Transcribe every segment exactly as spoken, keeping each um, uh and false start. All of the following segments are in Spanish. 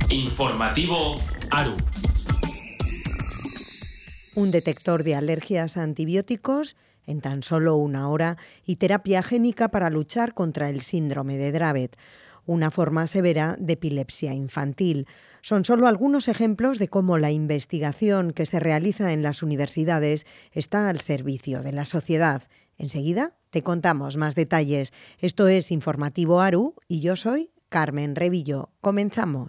Informativo ARU. Un detector de alergias a antibióticos en tan solo una hora y terapia génica para luchar contra el síndrome de Dravet, una forma severa de epilepsia infantil. Son solo algunos ejemplos de cómo la investigación que se realiza en las universidades está al servicio de la sociedad. Enseguida te contamos más detalles. Esto es Informativo ARU y yo soy Carmen Revillo. Comenzamos.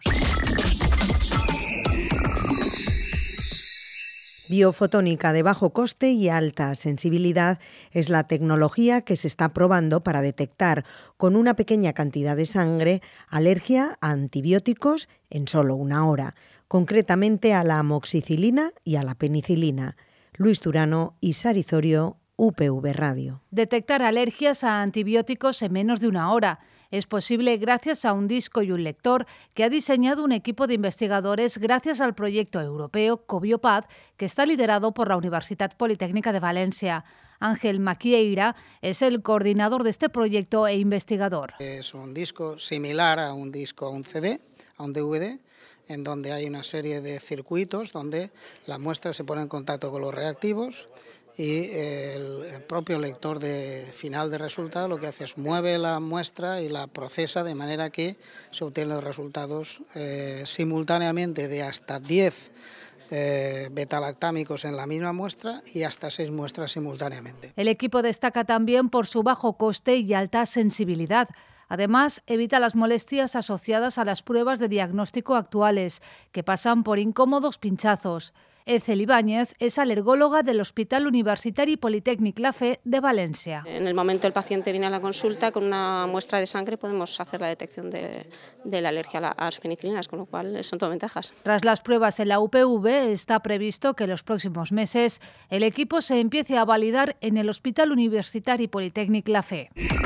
Biofotónica de bajo coste y alta sensibilidad es la tecnología que se está probando para detectar con una pequeña cantidad de sangre alergia a antibióticos en solo una hora, concretamente a la amoxicilina y a la penicilina. Luis Turano y Sari Zorio, U P V Radio. Detectar alergias a antibióticos en menos de una hora. Es posible gracias a un disco y un lector que ha diseñado un equipo de investigadores gracias al proyecto europeo Cobiopad, que está liderado por la Universitat Politécnica de Valencia. Ángel Maquieira es el coordinador de este proyecto e investigador. Es un disco similar a un disco, a un C D, a un D V D, en donde hay una serie de circuitos donde la muestra se pone en contacto con los reactivos y el, el propio lector de final de resultado lo que hace es mueve la muestra y la procesa de manera que se obtienen los resultados eh, simultáneamente de hasta diez eh, betalactámicos en la misma muestra y hasta seis muestras simultáneamente. El equipo destaca también por su bajo coste y alta sensibilidad. Además, evita las molestias asociadas a las pruebas de diagnóstico actuales, que pasan por incómodos pinchazos. Ethel Ibáñez es alergóloga del Hospital Universitari Politécnic La Fe de Valencia. En el momento el paciente viene a la consulta con una muestra de sangre, podemos hacer la detección de, de la alergia a, la, a las penicilinas, con lo cual son todo ventajas. Tras las pruebas en la U P V, está previsto que en los próximos meses el equipo se empiece a validar en el Hospital Universitari Politécnic La Fe.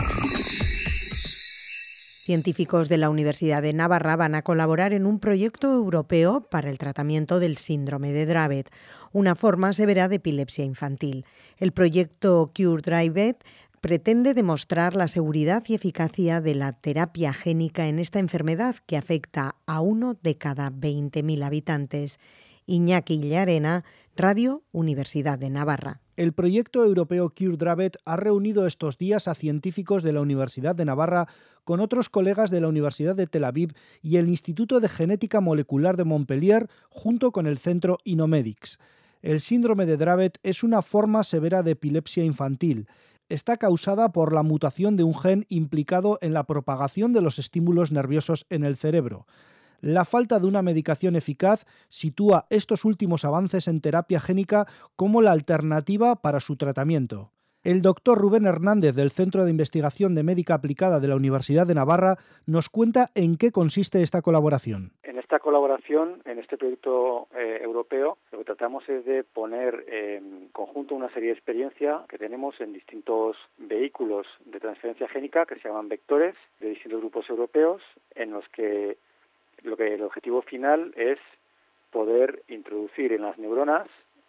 Científicos de la Universidad de Navarra van a colaborar en un proyecto europeo para el tratamiento del síndrome de Dravet, una forma severa de epilepsia infantil. El proyecto Cure Dravet pretende demostrar la seguridad y eficacia de la terapia génica en esta enfermedad que afecta a uno de cada veinte mil habitantes. Iñaki Llarena, Radio Universidad de Navarra. El proyecto europeo Cure Dravet ha reunido estos días a científicos de la Universidad de Navarra con otros colegas de la Universidad de Tel Aviv y el Instituto de Genética Molecular de Montpellier, junto con el centro Inomedics. El síndrome de Dravet es una forma severa de epilepsia infantil. Está causada por la mutación de un gen implicado en la propagación de los estímulos nerviosos en el cerebro. La falta de una medicación eficaz sitúa estos últimos avances en terapia génica como la alternativa para su tratamiento. El doctor Rubén Hernández, del Centro de Investigación de Médica Aplicada de la Universidad de Navarra, nos cuenta en qué consiste esta colaboración. En esta colaboración, en este proyecto eh, europeo, lo que tratamos es de poner en conjunto una serie de experiencia que tenemos en distintos vehículos de transferencia génica que se llaman vectores de distintos grupos europeos, en los que Lo que el objetivo final es poder introducir en las neuronas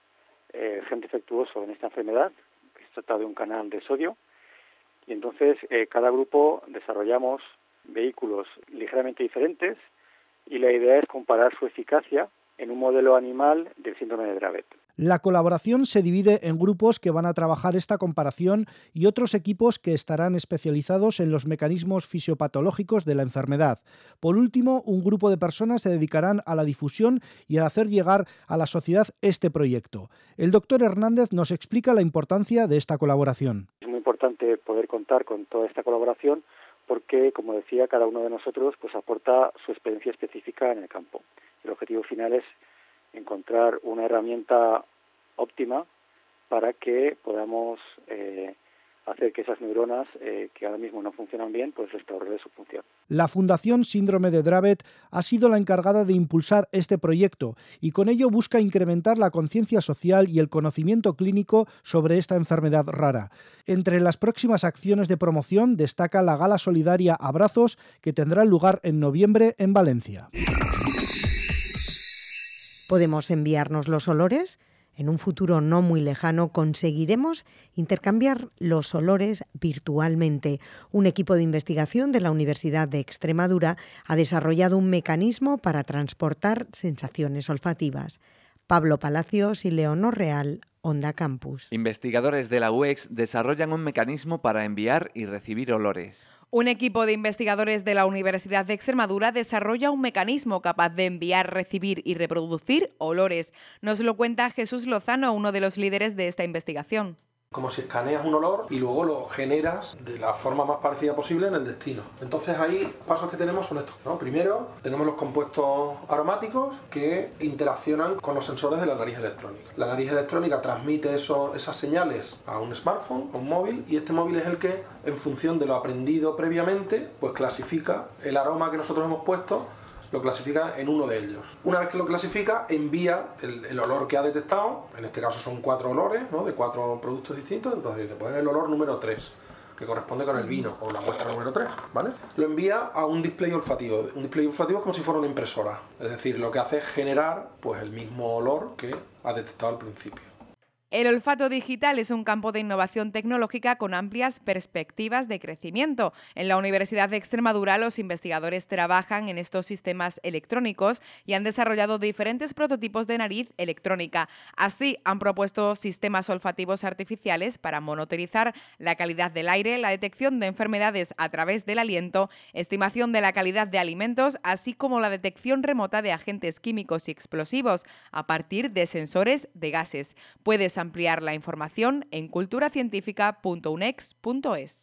eh, el gen defectuoso en esta enfermedad, que se trata de un canal de sodio, y entonces eh, cada grupo desarrollamos vehículos ligeramente diferentes y la idea es comparar su eficacia en un modelo animal del síndrome de Dravet. La colaboración se divide en grupos que van a trabajar esta comparación y otros equipos que estarán especializados en los mecanismos fisiopatológicos de la enfermedad. Por último, un grupo de personas se dedicarán a la difusión y a hacer llegar a la sociedad este proyecto. El doctor Hernández nos explica la importancia de esta colaboración. Es muy importante poder contar con toda esta colaboración porque, como decía, cada uno de nosotros pues aporta su experiencia específica en el campo. El objetivo final es encontrar una herramienta óptima para que podamos eh, hacer que esas neuronas eh, que ahora mismo no funcionan bien, pues restaurar su función. La Fundación Síndrome de Dravet ha sido la encargada de impulsar este proyecto y con ello busca incrementar la conciencia social y el conocimiento clínico sobre esta enfermedad rara. Entre las próximas acciones de promoción destaca la Gala Solidaria Abrazos, que tendrá lugar en noviembre en Valencia. ¿Podemos enviarnos los olores? en un futuro no muy lejano, conseguiremos intercambiar los olores virtualmente. Un equipo de investigación de la Universidad de Extremadura ha desarrollado un mecanismo para transportar sensaciones olfativas. Pablo Palacios y Leonor Real, Onda Campus. Investigadores de la U E X desarrollan un mecanismo para enviar y recibir olores. Un equipo de investigadores de la Universidad de Extremadura desarrolla un mecanismo capaz de enviar, recibir y reproducir olores. Nos lo cuenta Jesús Lozano, uno de los líderes de esta investigación. Como si escaneas un olor y luego lo generas de la forma más parecida posible en el destino. Entonces ahí pasos que tenemos son estos, ¿no? Primero tenemos los compuestos aromáticos que interaccionan con los sensores de la nariz electrónica. La nariz electrónica transmite eso, esas señales a un smartphone, a un móvil, y este móvil es el que, en función de lo aprendido previamente, pues clasifica el aroma que nosotros hemos puesto, lo clasifica en uno de ellos. Una vez que lo clasifica, envía el, el olor que ha detectado, en este caso son cuatro olores, ¿no?, de cuatro productos distintos, entonces dice, pues el olor número tres, que corresponde con el vino, o la muestra número tres, ¿vale? Lo envía a un display olfativo. Un display olfativo es como si fuera una impresora, es decir, lo que hace es generar pues el mismo olor que ha detectado al principio. El olfato digital es un campo de innovación tecnológica con amplias perspectivas de crecimiento. En la Universidad de Extremadura, los investigadores trabajan en estos sistemas electrónicos y han desarrollado diferentes prototipos de nariz electrónica. Así, han propuesto sistemas olfativos artificiales para monitorizar la calidad del aire, la detección de enfermedades a través del aliento, estimación de la calidad de alimentos, así como la detección remota de agentes químicos y explosivos a partir de sensores de gases. Puedes ampliar la información en culturacientífica punto unex punto es.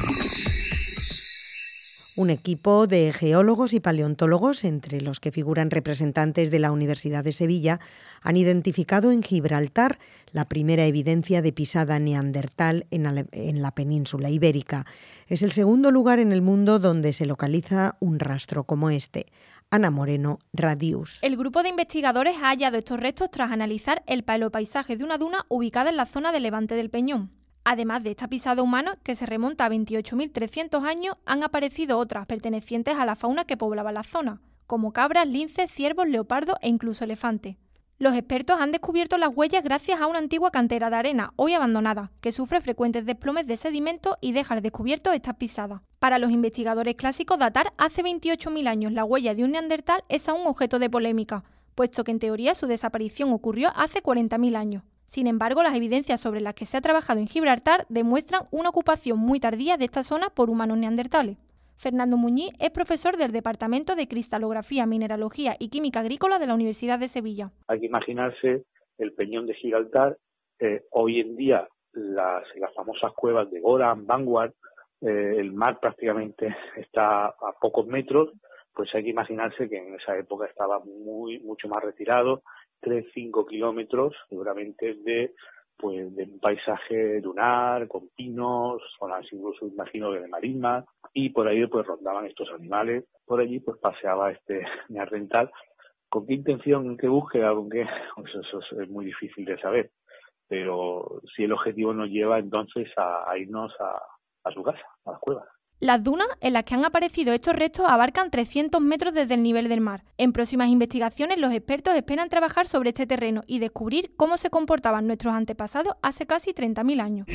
Un equipo de geólogos y paleontólogos, entre los que figuran representantes de la Universidad de Sevilla, han identificado en Gibraltar la primera evidencia de pisada neandertal en la, en la península ibérica. Es el segundo lugar en el mundo donde se localiza un rastro como este. Ana Moreno, Radius. El grupo de investigadores ha hallado estos restos tras analizar el paleopaisaje de una duna ubicada en la zona de Levante del Peñón. Además de esta pisada humana, que se remonta a veintiocho mil trescientos años, han aparecido otras pertenecientes a la fauna que poblaba la zona, como cabras, linces, ciervos, leopardos e incluso elefantes. Los expertos han descubierto las huellas gracias a una antigua cantera de arena, hoy abandonada, que sufre frecuentes desplomes de sedimento y deja al descubierto estas pisadas. Para los investigadores clásicos, datar hace veintiocho mil años la huella de un neandertal es aún objeto de polémica, puesto que en teoría su desaparición ocurrió hace cuarenta mil años. Sin embargo, las evidencias sobre las que se ha trabajado en Gibraltar demuestran una ocupación muy tardía de esta zona por humanos neandertales. Fernando Muñiz es profesor del Departamento de Cristalografía, Mineralogía y Química Agrícola de la Universidad de Sevilla. Hay que imaginarse el Peñón de Gibraltar, eh, hoy en día las, las famosas cuevas de Goran, Vanguard, eh, el mar prácticamente está a pocos metros, pues hay que imaginarse que en esa época estaba muy mucho más retirado, tres a cinco kilómetros seguramente de pues de un paisaje dunar, con pinos, zonas incluso imagino que de marismas, y por ahí pues rondaban estos animales, por allí pues paseaba este neandertal. ¿Con qué intención, qué búsqueda, con qué? Eso, eso es muy difícil de saber, pero si el objetivo nos lleva entonces a, a irnos a, a su casa, a las cuevas. Las dunas en las que han aparecido estos restos abarcan trescientos metros desde el nivel del mar. En próximas investigaciones, los expertos esperan trabajar sobre este terreno y descubrir cómo se comportaban nuestros antepasados hace casi treinta mil años.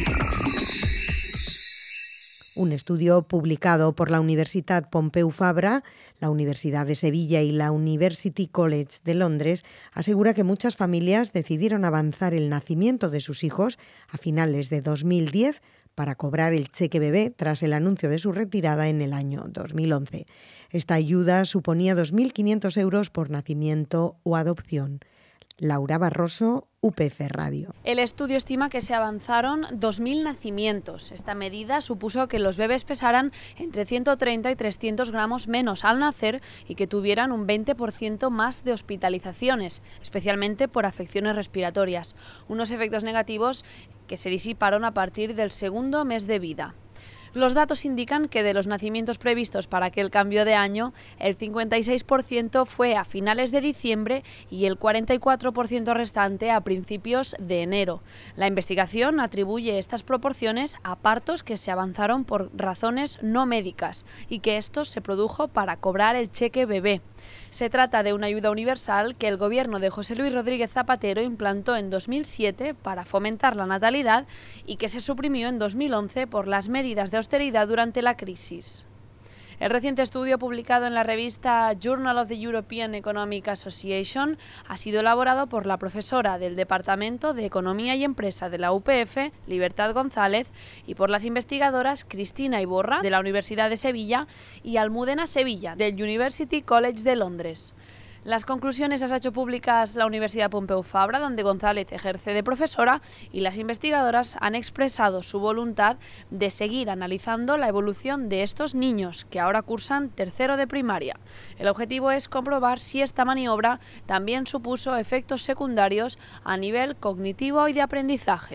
Un estudio publicado por la Universitat Pompeu Fabra, la Universidad de Sevilla y la University College de Londres asegura que muchas familias decidieron avanzar el nacimiento de sus hijos a finales de dos mil diez para cobrar el cheque bebé tras el anuncio de su retirada en el año dos mil once. Esta ayuda suponía dos mil quinientos euros por nacimiento o adopción. Laura Barroso, U P C Radio. El estudio estima que se avanzaron dos mil nacimientos. Esta medida supuso que los bebés pesaran entre ciento treinta y trescientos gramos menos al nacer y que tuvieran un veinte por ciento más de hospitalizaciones, especialmente por afecciones respiratorias. Unos efectos negativos que se disiparon a partir del segundo mes de vida. Los datos indican que de los nacimientos previstos para aquel cambio de año, el cincuenta y seis por ciento fue a finales de diciembre y el cuarenta y cuatro por ciento restante a principios de enero. La investigación atribuye estas proporciones a partos que se avanzaron por razones no médicas y que esto se produjo para cobrar el cheque bebé. Se trata de una ayuda universal que el gobierno de José Luis Rodríguez Zapatero implantó en dos mil siete para fomentar la natalidad y que se suprimió en dos mil once por las medidas de austeridad durante la crisis. El reciente estudio publicado en la revista Journal of the European Economic Association ha sido elaborado por la profesora del Departamento de Economía y Empresa de la U P F, Libertad González, y por las investigadoras Cristina Iborra, de la Universidad de Sevilla, y Almudena Sevilla, del University College de Londres. Las conclusiones las ha hecho públicas la Universidad Pompeu Fabra, donde González ejerce de profesora, y las investigadoras han expresado su voluntad de seguir analizando la evolución de estos niños, que ahora cursan tercero de primaria. El objetivo es comprobar si esta maniobra también supuso efectos secundarios a nivel cognitivo y de aprendizaje.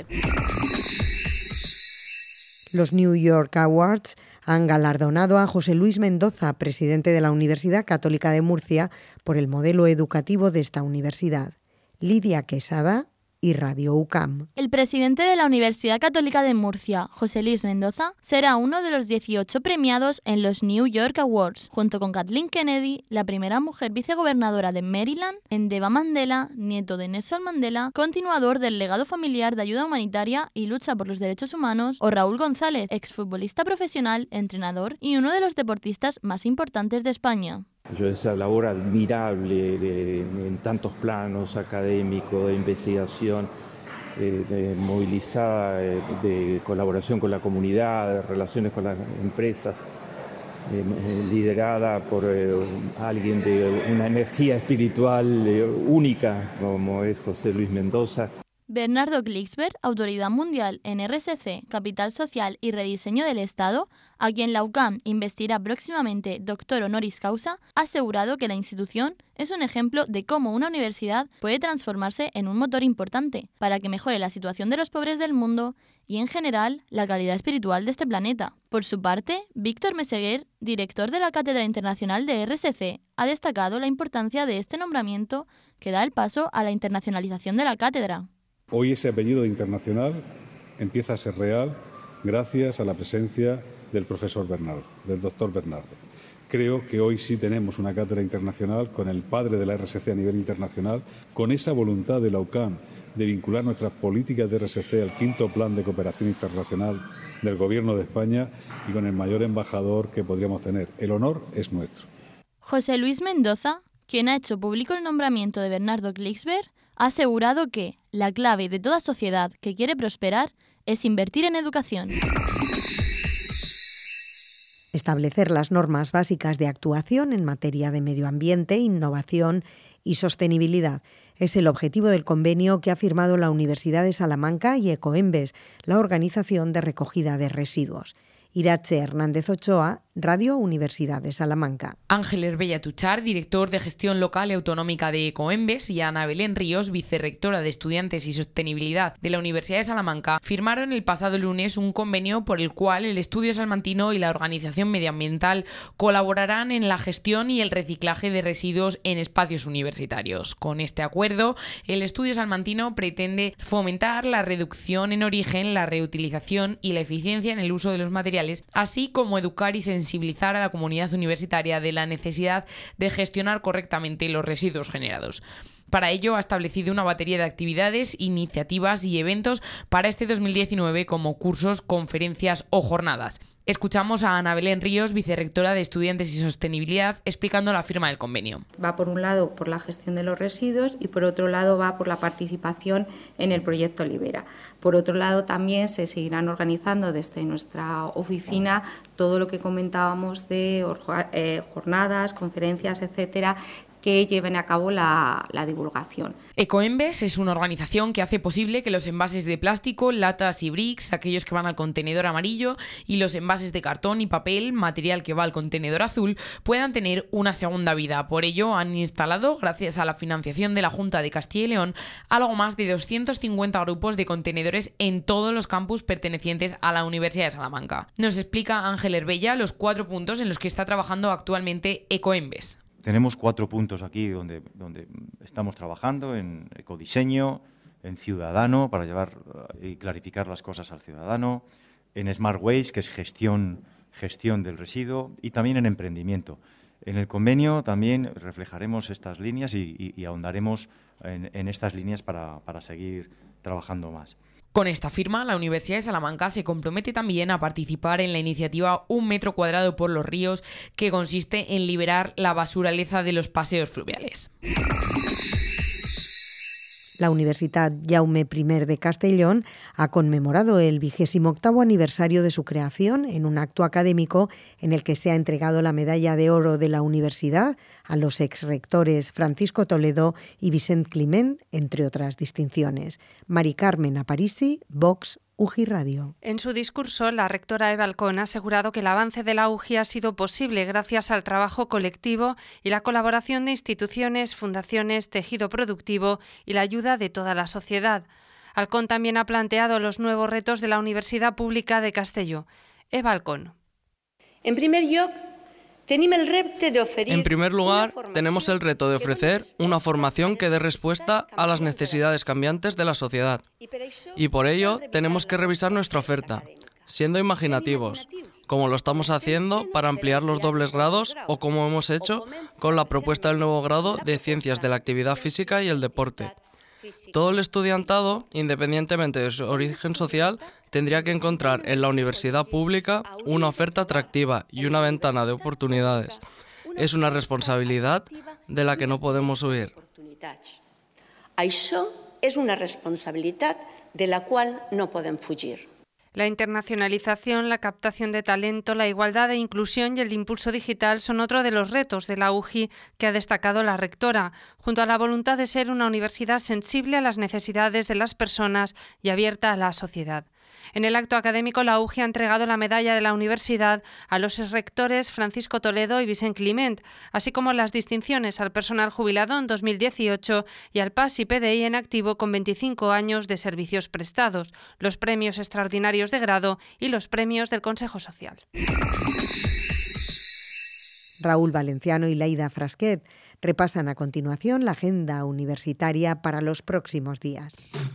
Los New York Awards han galardonado a José Luis Mendoza, presidente de la Universidad Católica de Murcia, por el modelo educativo de esta universidad. Lidia Quesada y Radio U C A M. El presidente de la Universidad Católica de Murcia, José Luis Mendoza, será uno de los dieciocho premiados en los New York Awards, junto con Kathleen Kennedy, la primera mujer vicegobernadora de Maryland, Ndeba Mandela, nieto de Nelson Mandela, continuador del legado familiar de ayuda humanitaria y lucha por los derechos humanos, o Raúl González, exfutbolista profesional, entrenador y uno de los deportistas más importantes de España. Esa labor admirable de, en tantos planos, académico, de investigación, eh, de movilizada, eh, de colaboración con la comunidad, de relaciones con las empresas, eh, liderada por eh, alguien de una energía espiritual eh, única, como es José Luis Mendoza. Bernardo Glixberg, autoridad mundial en R S C, Capital Social y Rediseño del Estado, a quien la U C A M investirá próximamente doctor honoris causa, ha asegurado que la institución es un ejemplo de cómo una universidad puede transformarse en un motor importante para que mejore la situación de los pobres del mundo y, en general, la calidad espiritual de este planeta. Por su parte, Víctor Meseguer, director de la Cátedra Internacional de R S C, ha destacado la importancia de este nombramiento que da el paso a la internacionalización de la cátedra. Hoy ese apellido internacional empieza a ser real gracias a la presencia del profesor Bernardo, del doctor Bernardo. Creo que hoy sí tenemos una cátedra internacional con el padre de la R S C a nivel internacional, con esa voluntad de la U C A M de vincular nuestras políticas de R S C al quinto plan de cooperación internacional del Gobierno de España y con el mayor embajador que podríamos tener. El honor es nuestro. José Luis Mendoza, quien ha hecho público el nombramiento de Bernardo Glixberg, ha asegurado que la clave de toda sociedad que quiere prosperar es invertir en educación. Establecer las normas básicas de actuación en materia de medio ambiente, innovación y sostenibilidad es el objetivo del convenio que ha firmado la Universidad de Salamanca y Ecoembes, la organización de recogida de residuos. Irache Hernández Ochoa, Radio Universidad de Salamanca. Ángel Herbella Tuchar, director de Gestión Local y Autonómica de Ecoembes, y Ana Belén Ríos, vicerrectora de Estudiantes y Sostenibilidad de la Universidad de Salamanca, firmaron el pasado lunes un convenio por el cual el Estudio Salmantino y la Organización Medioambiental colaborarán en la gestión y el reciclaje de residuos en espacios universitarios. Con este acuerdo, el Estudio Salmantino pretende fomentar la reducción en origen, la reutilización y la eficiencia en el uso de los materiales, así como educar y sensibilizar sensibilizar a la comunidad universitaria de la necesidad de gestionar correctamente los residuos generados. Para ello ha establecido una batería de actividades, iniciativas y eventos para este dos mil diecinueve como cursos, conferencias o jornadas. Escuchamos a Ana Belén Ríos, vicerrectora de Estudiantes y Sostenibilidad, explicando la firma del convenio. Va por un lado por la gestión de los residuos y por otro lado va por la participación en el proyecto Libera. Por otro lado también se seguirán organizando desde nuestra oficina todo lo que comentábamos de eh, jornadas, conferencias, etcétera, que lleven a cabo la, la divulgación. Ecoembes es una organización que hace posible que los envases de plástico, latas y bricks, aquellos que van al contenedor amarillo, y los envases de cartón y papel, material que va al contenedor azul, puedan tener una segunda vida. Por ello han instalado, gracias a la financiación de la Junta de Castilla y León, algo más de doscientos cincuenta grupos de contenedores en todos los campus pertenecientes a la Universidad de Salamanca. Nos explica Ángel Herbella los cuatro puntos en los que está trabajando actualmente Ecoembes. Tenemos cuatro puntos aquí donde, donde estamos trabajando, en ecodiseño, en ciudadano, para llevar y clarificar las cosas al ciudadano, en Smart Waste, que es gestión, gestión del residuo, y también en emprendimiento. En el convenio también reflejaremos estas líneas y, y, y ahondaremos en, en estas líneas para, para seguir trabajando más. Con esta firma, la Universidad de Salamanca se compromete también a participar en la iniciativa Un metro cuadrado por los ríos, que consiste en liberar la basuraleza de los paseos fluviales. La Universitat Jaume primero de Castellón ha conmemorado el vigésimo octavo aniversario de su creación en un acto académico en el que se ha entregado la medalla de oro de la universidad a los exrectores Francisco Toledo y Vicent Climent, entre otras distinciones. Mari Carmen Aparici, Vox, U J I Radio. En su discurso, la rectora Eva Alcón ha asegurado que el avance de la U J I ha sido posible gracias al trabajo colectivo y la colaboración de instituciones, fundaciones, tejido productivo y la ayuda de toda la sociedad. Alcón también ha planteado los nuevos retos de la Universidad Pública de Castelló. Eva Alcón. En primer lugar, En primer lugar, tenemos el reto de ofrecer una formación que dé respuesta a las necesidades cambiantes de la sociedad. Y por ello, tenemos que revisar nuestra oferta, siendo imaginativos, como lo estamos haciendo para ampliar los dobles grados o como hemos hecho con la propuesta del nuevo grado de Ciencias de la Actividad Física y el Deporte. Todo el estudiantado, independientemente de su origen social, tendría que encontrar en la universidad pública una oferta atractiva y una ventana de oportunidades. Es una responsabilidad de la que no podemos huir. Això és una responsabilitat de la qual no podem fugir. La internacionalización, la captación de talento, la igualdad e inclusión y el impulso digital son otro de los retos de la U J I que ha destacado la rectora, junto a la voluntad de ser una universidad sensible a las necesidades de las personas y abierta a la sociedad. En el acto académico, la U J I ha entregado la medalla de la universidad a los exrectores Francisco Toledo y Vicent Climent, así como las distinciones al personal jubilado en dos mil dieciocho y al P A S y P D I en activo con veinticinco años de servicios prestados, los premios extraordinarios de grado y los premios del Consejo Social. Raúl Valenciano y Laida Frasquet repasan a continuación la agenda universitaria para los próximos días.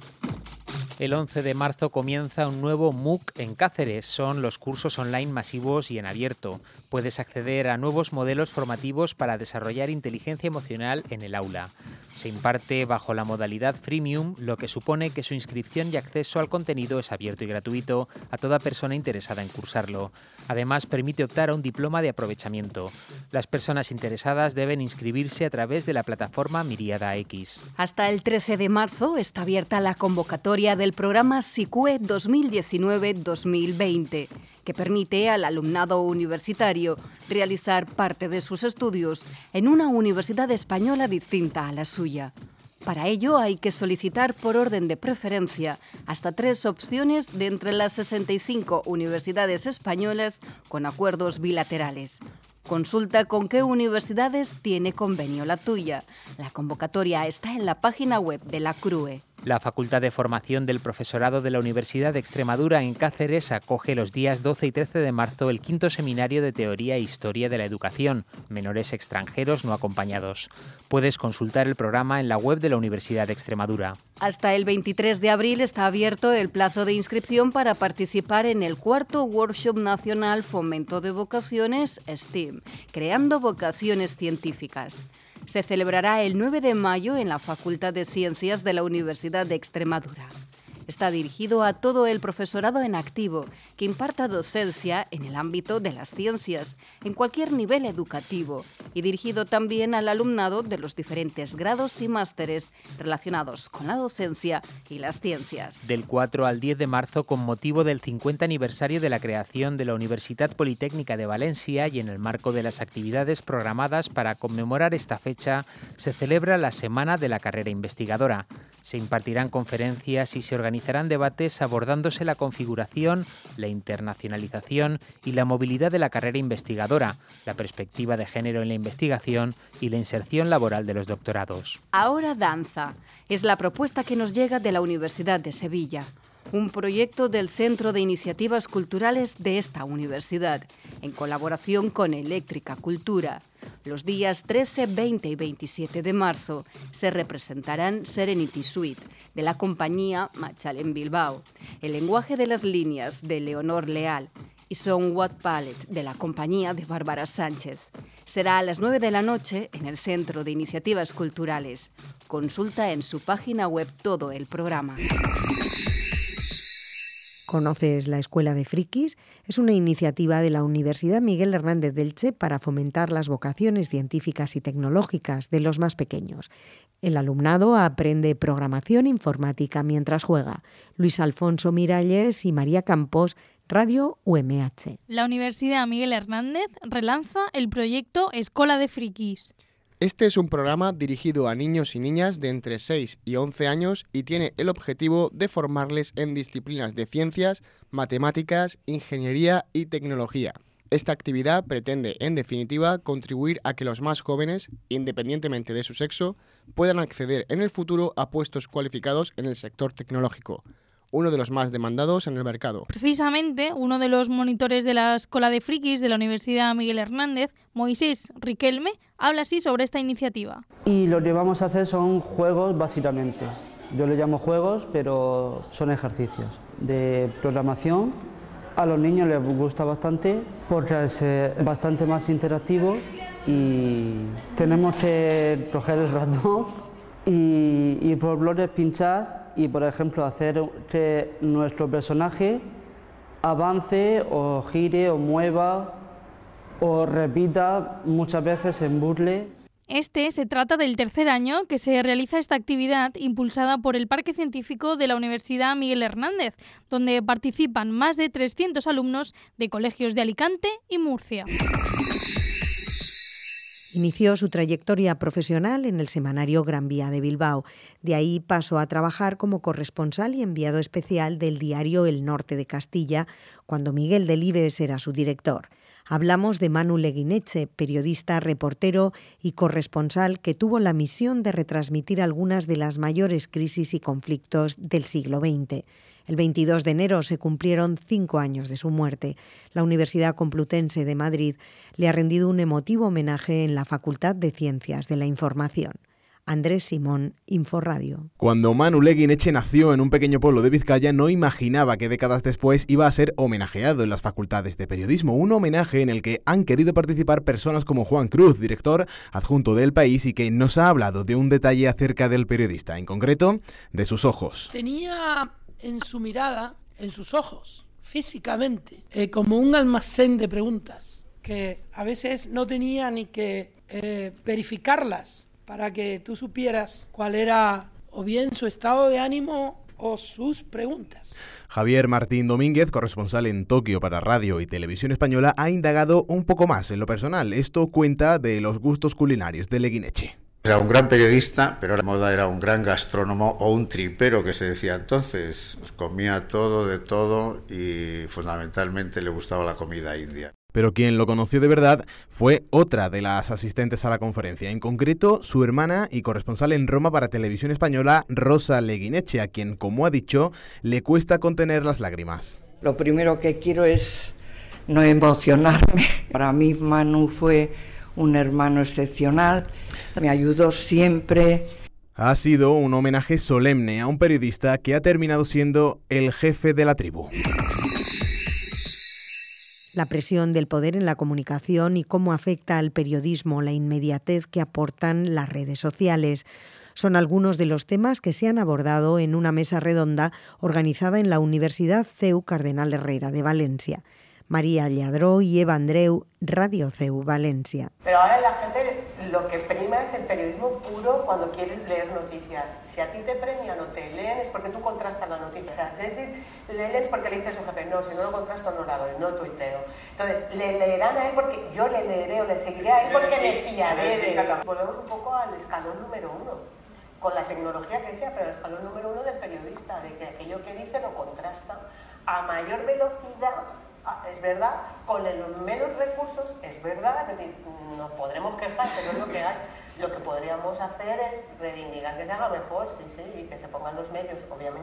El once de marzo comienza un nuevo MOOC en Cáceres. Son los cursos online masivos y en abierto. Puedes acceder a nuevos modelos formativos para desarrollar inteligencia emocional en el aula. Se imparte bajo la modalidad freemium, lo que supone que su inscripción y acceso al contenido es abierto y gratuito a toda persona interesada en cursarlo. Además, permite optar a un diploma de aprovechamiento. Las personas interesadas deben inscribirse a través de la plataforma Miriada X. Hasta el trece de marzo está abierta la convocatoria del programa SICUE dos mil diecinueve dos mil veinte, que permite al alumnado universitario realizar parte de sus estudios en una universidad española distinta a la suya. Para ello hay que solicitar por orden de preferencia hasta tres opciones de entre las sesenta y cinco universidades españolas con acuerdos bilaterales. Consulta con qué universidades tiene convenio la tuya. La convocatoria está en la página web de la CRUE. La Facultad de Formación del Profesorado de la Universidad de Extremadura en Cáceres acoge los días doce y trece de marzo el quinto seminario de Teoría e Historia de la Educación, menores extranjeros no acompañados. Puedes consultar el programa en la web de la Universidad de Extremadura. Hasta el veintitrés de abril está abierto el plazo de inscripción para participar en el cuarto Workshop Nacional Fomento de Vocaciones STEAM, creando vocaciones científicas. Se celebrará el nueve de mayo en la Facultad de Ciencias de la Universidad de Extremadura. Está dirigido a todo el profesorado en activo que imparta docencia en el ámbito de las ciencias, en cualquier nivel educativo, y dirigido también al alumnado de los diferentes grados y másteres relacionados con la docencia y las ciencias. Del cuatro al diez de marzo, con motivo del cincuenta aniversario de la creación de la Universitat Politécnica de Valencia y en el marco de las actividades programadas para conmemorar esta fecha, se celebra la Semana de la Carrera Investigadora. Se impartirán conferencias y se organizarán debates abordándose la configuración, la internacionalización y la movilidad de la carrera investigadora, la perspectiva de género en la investigación y la inserción laboral de los doctorados. Ahora danza. Es la propuesta que nos llega de la Universidad de Sevilla. Un proyecto del Centro de Iniciativas Culturales de esta universidad, en colaboración con Eléctrica Cultura. Los días trece, veinte y veintisiete de marzo se representarán Serenity Suite, de la compañía Machalen Bilbao, El lenguaje de las líneas, de Leonor Leal, y Somewhat Palette, de la compañía de Bárbara Sánchez. Será a las nueve de la noche en el Centro de Iniciativas Culturales. Consulta en su página web todo el programa. ¿Conoces la Escuela de Frikis? Es una iniciativa de la Universidad Miguel Hernández de Elche para fomentar las vocaciones científicas y tecnológicas de los más pequeños. El alumnado aprende programación informática mientras juega. Luis Alfonso Miralles y María Campos, Radio U M H. La Universidad Miguel Hernández relanza el proyecto Escola de Frikis. Este es un programa dirigido a niños y niñas de entre seis y once años y tiene el objetivo de formarles en disciplinas de ciencias, matemáticas, ingeniería y tecnología. Esta actividad pretende, en definitiva, contribuir a que los más jóvenes, independientemente de su sexo, puedan acceder en el futuro a puestos cualificados en el sector tecnológico, uno de los más demandados en el mercado. Precisamente, uno de los monitores de la Escola de Frikis de la Universidad Miguel Hernández, Moisés Riquelme, habla así sobre esta iniciativa. Y lo que vamos a hacer son juegos básicamente. Yo le llamo juegos, pero son ejercicios de programación. A los niños les gusta bastante porque es bastante más interactivo y tenemos que coger el ratón y, y por bloques pinchar y, por ejemplo, hacer que nuestro personaje avance o gire o mueva o repita muchas veces en bucle. Este se trata del tercer año que se realiza esta actividad impulsada por el Parque Científico de la Universidad Miguel Hernández, donde participan más de trescientos alumnos de colegios de Alicante y Murcia. Inició su trayectoria profesional en el semanario Gran Vía de Bilbao. De ahí pasó a trabajar como corresponsal y enviado especial del diario El Norte de Castilla, cuando Miguel Delibes era su director. Hablamos de Manu Leguineche, periodista, reportero y corresponsal que tuvo la misión de retransmitir algunas de las mayores crisis y conflictos del siglo veinte. El veintidós de enero se cumplieron cinco años de su muerte. La Universidad Complutense de Madrid le ha rendido un emotivo homenaje en la Facultad de Ciencias de la Información. Andrés Simón, Inforradio. Cuando Manu Leguineche nació en un pequeño pueblo de Vizcaya, no imaginaba que décadas después iba a ser homenajeado en las facultades de periodismo. Un homenaje en el que han querido participar personas como Juan Cruz, director adjunto del País, y que nos ha hablado de un detalle acerca del periodista, en concreto, de sus ojos. Tenía en su mirada, en sus ojos, físicamente, eh, como un almacén de preguntas, que a veces no tenía ni que eh, verificarlas para que tú supieras cuál era o bien su estado de ánimo o sus preguntas. Javier Martín Domínguez, corresponsal en Tokio para Radio y Televisión Española, ha indagado un poco más en lo personal. Esto cuenta de los gustos culinarios de Leguineche. Era un gran periodista, pero la moda era un gran gastrónomo o un tripero que se decía entonces. Comía todo de todo y fundamentalmente le gustaba la comida india. Pero quien lo conoció de verdad fue otra de las asistentes a la conferencia, en concreto su hermana y corresponsal en Roma para Televisión Española, Rosa Leguineche, a quien, como ha dicho, le cuesta contener las lágrimas. Lo primero que quiero es no emocionarme. Para mí Manu fue un hermano excepcional, me ayudó siempre. Ha sido un homenaje solemne a un periodista que ha terminado siendo el jefe de la tribu. La presión del poder en la comunicación y cómo afecta al periodismo la inmediatez que aportan las redes sociales. Son algunos de los temas que se han abordado en una mesa redonda organizada en la Universidad C E U Cardenal Herrera de Valencia. María Lladró y Eva Andreu, Radio C E U Valencia. Pero ahora la gente lo que prima es el periodismo puro cuando quieres leer noticias. Si a ti te premian o te leen es porque tú contrastas la noticia. O sea, si le lees porque le dice a su jefe, no, si no lo contrasto no lo hago, no tuiteo. Entonces, le leerán a él porque yo le leeré o le seguiré a él porque me fiaré de él. Volvemos un poco al escalón número uno, con la tecnología que sea, pero el escalón número uno del periodista, de que aquello que dice lo contrasta a mayor velocidad. Es verdad, con los menos recursos, es verdad, es decir, nos podremos quejar, pero es lo que hay. Lo que podríamos hacer es reivindicar que se haga mejor, sí, sí, y que se pongan los medios, obviamente.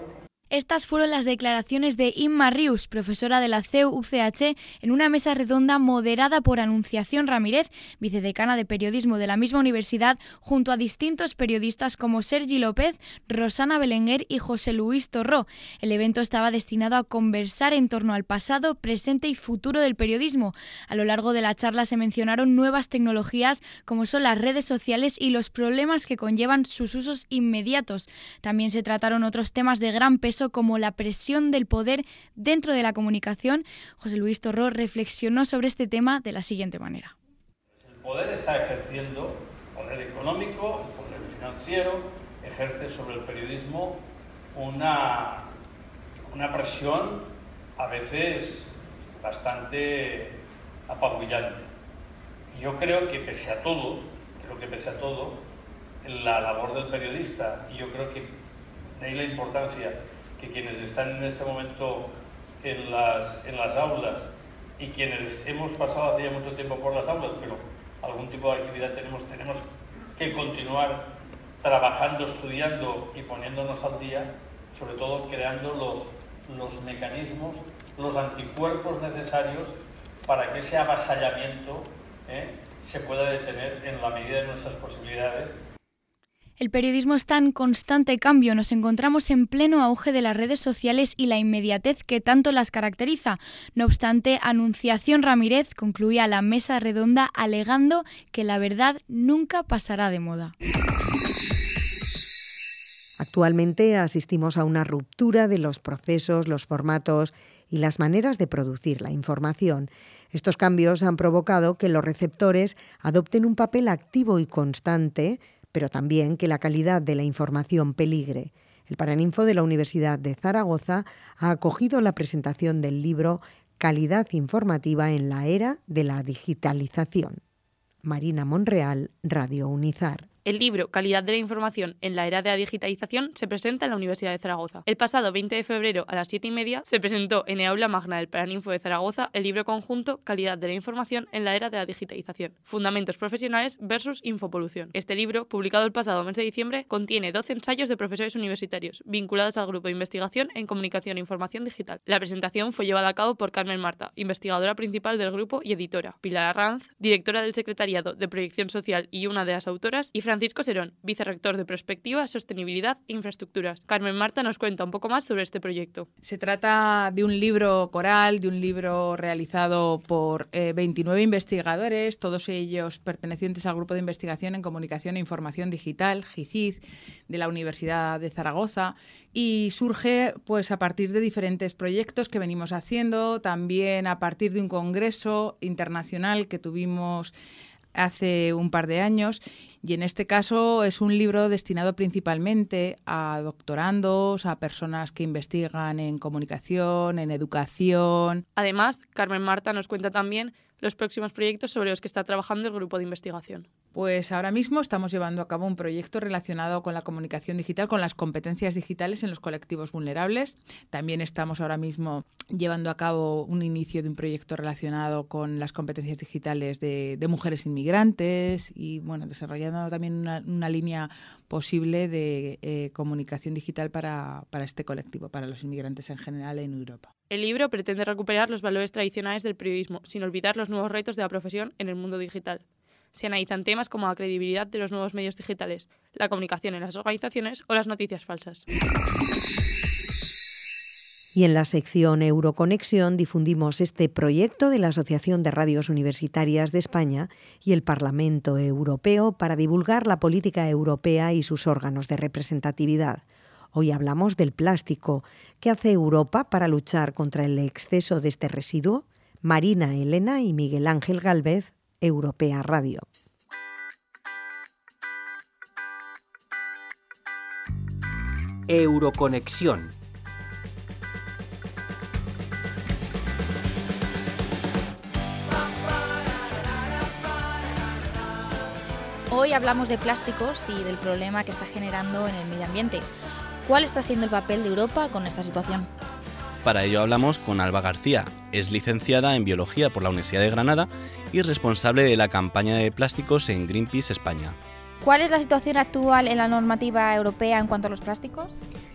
Estas fueron las declaraciones de Inma Rius, profesora de la C E U C H, en una mesa redonda moderada por Anunciación Ramírez, vicedecana de Periodismo de la misma universidad, junto a distintos periodistas como Sergi López, Rosana Belenguer y José Luis Torró. El evento estaba destinado a conversar en torno al pasado, presente y futuro del periodismo. A lo largo de la charla se mencionaron nuevas tecnologías como son las redes sociales y los problemas que conllevan sus usos inmediatos. También se trataron otros temas de gran peso como la presión del poder dentro de la comunicación. José Luis Torró reflexionó sobre este tema de la siguiente manera. El poder está ejerciendo, el poder económico, el poder financiero, ejerce sobre el periodismo una, una presión a veces bastante apabullante. Y yo creo que pese a todo, creo que pese a todo, la labor del periodista, y yo creo que de ahí la importancia que quienes están en este momento en las, en las aulas y quienes hemos pasado hace ya mucho tiempo por las aulas, pero algún tipo de actividad tenemos, tenemos que continuar trabajando, estudiando y poniéndonos al día, sobre todo creando los, los mecanismos, los anticuerpos necesarios para que ese avasallamiento ¿eh? se pueda detener en la medida de nuestras posibilidades. El periodismo está en constante cambio. Nos encontramos en pleno auge de las redes sociales y la inmediatez que tanto las caracteriza. No obstante, Anunciación Ramírez concluía la mesa redonda alegando que la verdad nunca pasará de moda. Actualmente asistimos a una ruptura de los procesos, los formatos y las maneras de producir la información. Estos cambios han provocado que los receptores adopten un papel activo y constante, pero también que la calidad de la información peligre. El Paraninfo de la Universidad de Zaragoza ha acogido la presentación del libro Calidad informativa en la era de la digitalización. Marina Monreal, Radio Unizar. El libro Calidad de la información en la era de la digitalización se presenta en la Universidad de Zaragoza. El pasado veinte de febrero a las siete y media se presentó en el aula magna del Paraninfo de Zaragoza el libro conjunto Calidad de la información en la era de la digitalización. Fundamentos profesionales versus infopolución. Este libro, publicado el pasado mes de diciembre, contiene doce ensayos de profesores universitarios vinculados al grupo de investigación en comunicación e información digital. La presentación fue llevada a cabo por Carmen Marta, investigadora principal del grupo y editora, Pilar Arranz, directora del Secretariado de Proyección Social y una de las autoras, y Francisco Serón, vicerrector de Prospectiva, Sostenibilidad e Infraestructuras. Carmen Marta nos cuenta un poco más sobre este proyecto. Se trata de un libro coral, de un libro realizado por eh, veintinueve investigadores, todos ellos pertenecientes al Grupo de Investigación en Comunicación e Información Digital, G I C I D, de la Universidad de Zaragoza, y surge pues a partir de diferentes proyectos que venimos haciendo, también a partir de un congreso internacional que tuvimos hace un par de años, y en este caso es un libro destinado principalmente a doctorandos, a personas que investigan en comunicación, en educación. Además, Carmen Marta nos cuenta también los próximos proyectos sobre los que está trabajando el grupo de investigación. Pues ahora mismo estamos llevando a cabo un proyecto relacionado con la comunicación digital, con las competencias digitales en los colectivos vulnerables. También estamos ahora mismo llevando a cabo un inicio de un proyecto relacionado con las competencias digitales de, de mujeres inmigrantes y bueno, desarrollando también una, una línea posible de eh, comunicación digital para, para este colectivo, para los inmigrantes en general en Europa. El libro pretende recuperar los valores tradicionales del periodismo, sin olvidar los nuevos retos de la profesión en el mundo digital. Se analizan temas como la credibilidad de los nuevos medios digitales, la comunicación en las organizaciones o las noticias falsas. Y en la sección Euroconexión difundimos este proyecto de la Asociación de Radios Universitarias de España y el Parlamento Europeo para divulgar la política europea y sus órganos de representatividad. Hoy hablamos del plástico. ¿Qué hace Europa para luchar contra el exceso de este residuo? Marina Elena y Miguel Ángel Gálvez, Europea Radio. Euroconexión. Hoy hablamos de plásticos y del problema que está generando en el medio ambiente. ¿Cuál está siendo el papel de Europa con esta situación? Para ello hablamos con Alba García. Es licenciada en Biología por la Universidad de Granada y responsable de la campaña de plásticos en Greenpeace España. ¿Cuál es la situación actual en la normativa europea en cuanto a los plásticos?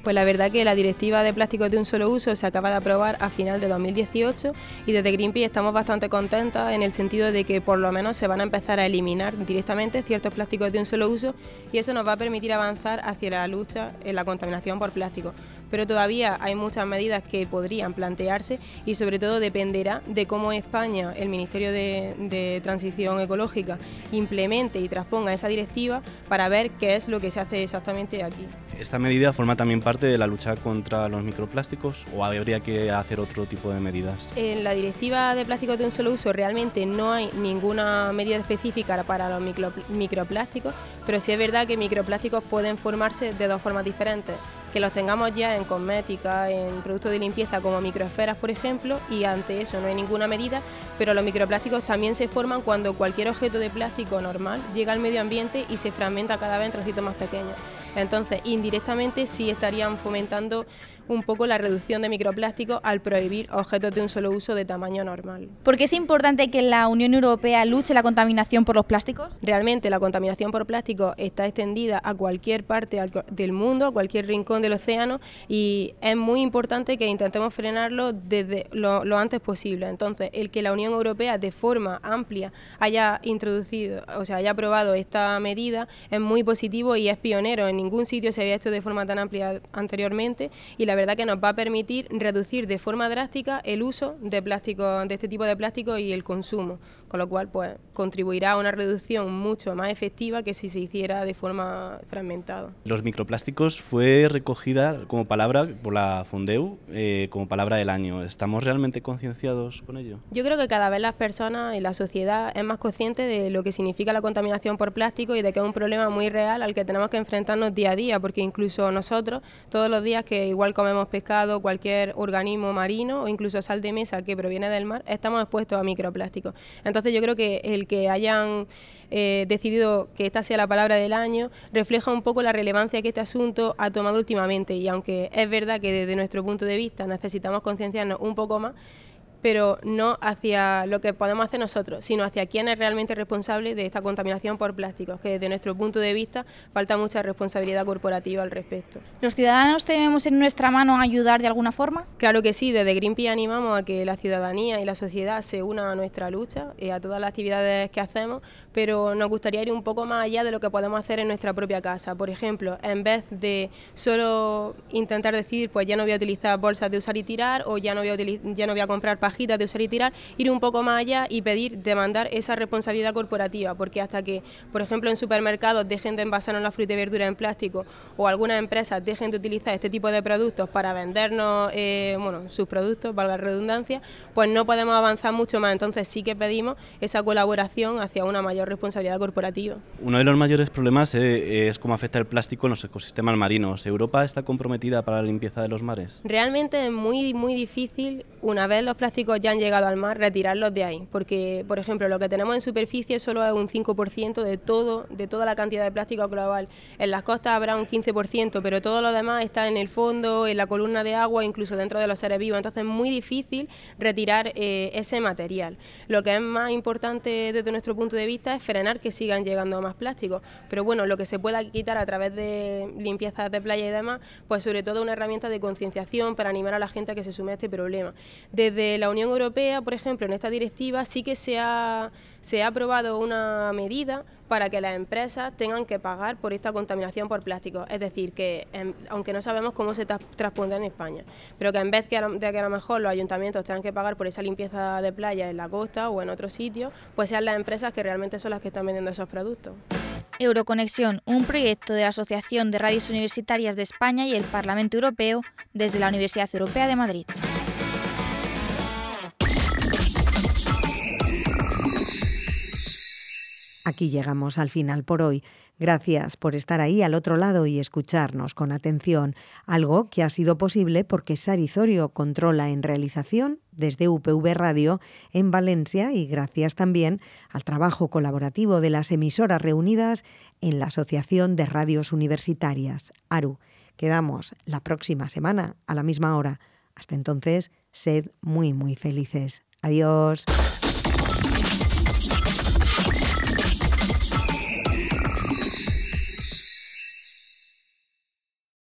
Pues la verdad que la directiva de plásticos de un solo uso se acaba de aprobar a final de dos mil dieciocho y desde Greenpeace estamos bastante contentas en el sentido de que por lo menos se van a empezar a eliminar directamente ciertos plásticos de un solo uso y eso nos va a permitir avanzar hacia la lucha en la contaminación por plástico. Pero todavía hay muchas medidas que podrían plantearse y sobre todo dependerá de cómo España, el Ministerio de, de Transición Ecológica, implemente y transponga esa directiva para ver qué es lo que se hace exactamente aquí. ¿Esta medida forma también parte de la lucha contra los microplásticos o habría que hacer otro tipo de medidas? En la directiva de plásticos de un solo uso realmente no hay ninguna medida específica para los micro, microplásticos, pero sí es verdad que microplásticos pueden formarse de dos formas diferentes. Que los tengamos ya en cosmética, en productos de limpieza como microesferas, por ejemplo, y ante eso no hay ninguna medida, pero los microplásticos también se forman cuando cualquier objeto de plástico normal llega al medio ambiente y se fragmenta cada vez en trocitos más pequeños. Entonces, indirectamente sí estarían fomentando un poco la reducción de microplásticos al prohibir objetos de un solo uso de tamaño normal. ¿Por qué es importante que la Unión Europea luche la contaminación por los plásticos? Realmente la contaminación por plásticos está extendida a cualquier parte del mundo, a cualquier rincón del océano y es muy importante que intentemos frenarlo desde lo, lo antes posible. Entonces, el que la Unión Europea de forma amplia haya introducido, o sea, haya aprobado esta medida es muy positivo y es pionero. En ningún sitio se había hecho de forma tan amplia anteriormente y la La verdad que nos va a permitir reducir de forma drástica el uso de plástico, de este tipo de plástico y el consumo, con lo cual pues contribuirá a una reducción mucho más efectiva que si se hiciera de forma fragmentada. Los microplásticos fue recogida como palabra por la Fundeu eh, como palabra del año. ¿Estamos realmente concienciados con ello? Yo creo que cada vez las personas y la sociedad es más consciente de lo que significa la contaminación por plástico y de que es un problema muy real al que tenemos que enfrentarnos día a día, porque incluso nosotros todos los días que igual comemos pescado, cualquier organismo marino o incluso sal de mesa que proviene del mar, estamos expuestos a microplásticos. Entonces yo creo que el que hayan eh, decidido que esta sea la palabra del año refleja un poco la relevancia que este asunto ha tomado últimamente y aunque es verdad que desde nuestro punto de vista necesitamos concienciarnos un poco más, pero no hacia lo que podemos hacer nosotros, sino hacia quién es realmente responsable de esta contaminación por plásticos, que desde nuestro punto de vista falta mucha responsabilidad corporativa al respecto. ¿Los ciudadanos tenemos en nuestra mano ayudar de alguna forma? Claro que sí, desde Greenpeace animamos a que la ciudadanía y la sociedad se unan a nuestra lucha y a todas las actividades que hacemos, pero nos gustaría ir un poco más allá de lo que podemos hacer en nuestra propia casa. Por ejemplo, en vez de solo intentar decir, pues ya no voy a utilizar bolsas de usar y tirar o ya no voy a, ya no voy a comprar pajitas de usar y tirar, ir un poco más allá y pedir, demandar esa responsabilidad corporativa, porque hasta que, por ejemplo, en supermercados dejen de envasarnos la fruta y verdura en plástico o algunas empresas dejen de utilizar este tipo de productos para vendernos eh, bueno, sus productos, valga la redundancia, pues no podemos avanzar mucho más. Entonces sí que pedimos esa colaboración hacia una mayor responsabilidad corporativa. Uno de los mayores problemas eh, es cómo afecta el plástico en los ecosistemas marinos. ¿Europa está comprometida para la limpieza de los mares? Realmente es muy, muy difícil, una vez los plásticos ya han llegado al mar, retirarlos de ahí, porque, por ejemplo, lo que tenemos en superficie solo es un cinco por ciento de todo, de toda la cantidad de plástico global. En las costas habrá un quince por ciento, pero todo lo demás está en el fondo, en la columna de agua, incluso dentro de los seres vivos. Entonces es muy difícil retirar eh, ese material. Lo que es más importante desde nuestro punto de vista es frenar que sigan llegando más plásticos. Pero bueno, lo que se pueda quitar a través de limpiezas de playa y demás, pues sobre todo una herramienta de concienciación para animar a la gente a que se sume a este problema. Desde la Unión Europea, por ejemplo, en esta directiva sí que se ha, se ha aprobado una medida para que las empresas tengan que pagar por esta contaminación por plástico. Es decir, que en, aunque no sabemos cómo se tra transpondrá en España, pero que en vez de, de que a lo mejor los ayuntamientos tengan que pagar por esa limpieza de playa en la costa o en otros sitios, pues sean las empresas que realmente son las que están vendiendo esos productos. Euroconexión, un proyecto de la Asociación de Radios Universitarias de España y el Parlamento Europeo desde la Universidad Europea de Madrid. Aquí llegamos al final por hoy. Gracias por estar ahí al otro lado y escucharnos con atención, algo que ha sido posible porque Sari Zorio controla en realización desde U P V Radio en Valencia y gracias también al trabajo colaborativo de las emisoras reunidas en la Asociación de Radios Universitarias, ARU. Quedamos la próxima semana a la misma hora. Hasta entonces, sed muy muy felices. Adiós.